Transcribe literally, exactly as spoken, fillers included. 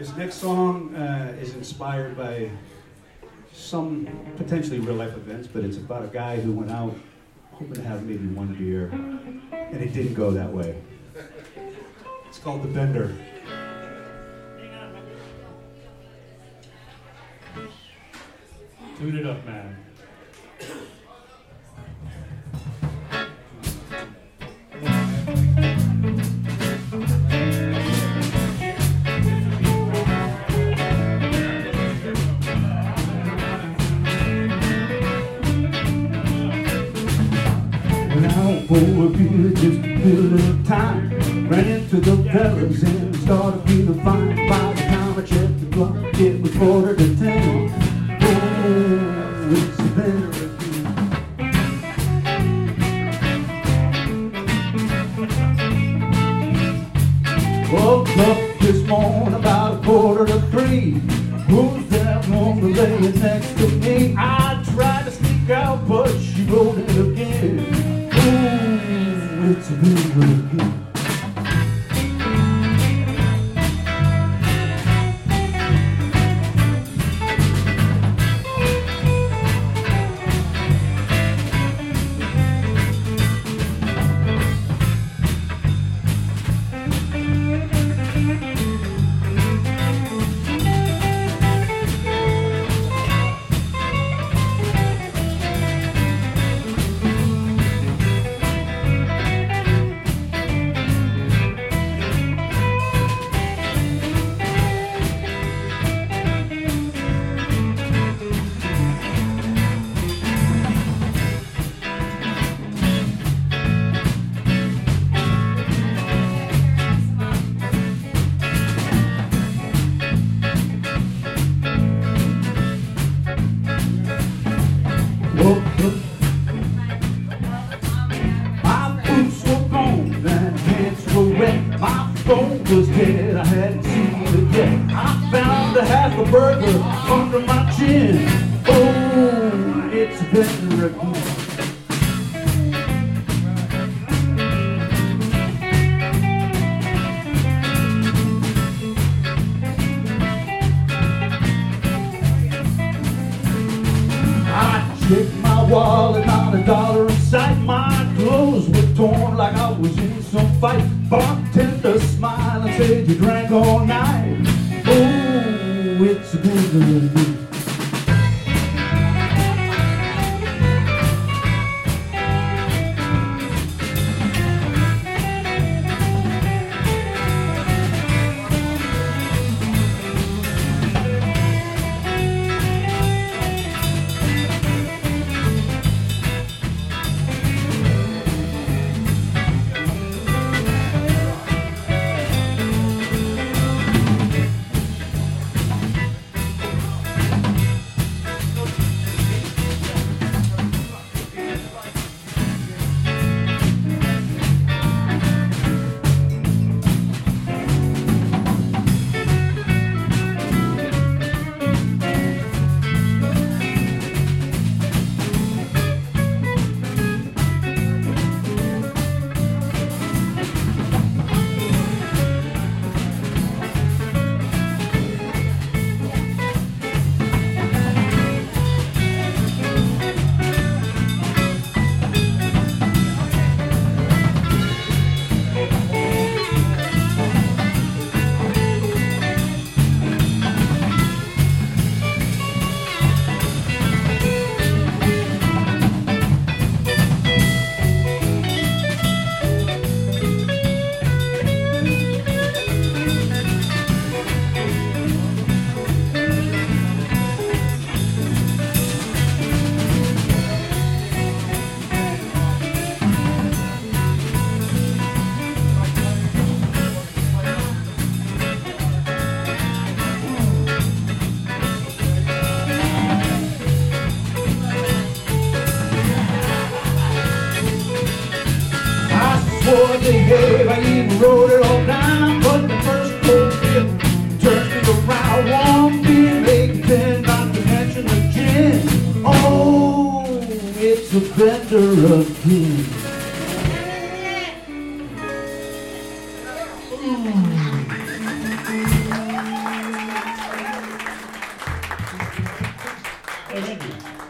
This next song uh, is inspired by some potentially real life events, but it's about a guy who went out hoping to have maybe one beer, and it didn't go that way. It's called The Bender. Tune it up, man. For a beer, just a little time. Ran into the fellas and started feeling fine. By the time I checked the clock, it was quarter to ten. Oh, it's a better again. Woke up this morning about a quarter to three. Who's that woman laying next to me? I tried to sneak out, but she rolled it again. Ooh, it's a big one. Was dead, I hadn't seen it yet. I found a half a burger under my chin. Oh, it's a better again. I checked my wallet, not a dollar in sight. My clothes were torn like I was in some fight. Bartender smiled and said, you drank all night. Oh, it's a better again. For the gave, I even wrote it all down. But the first cold beer turned me around. One beer, eight, ten, not to mention the gin. Oh, it's a Bender again. Mm. Hey, thank you.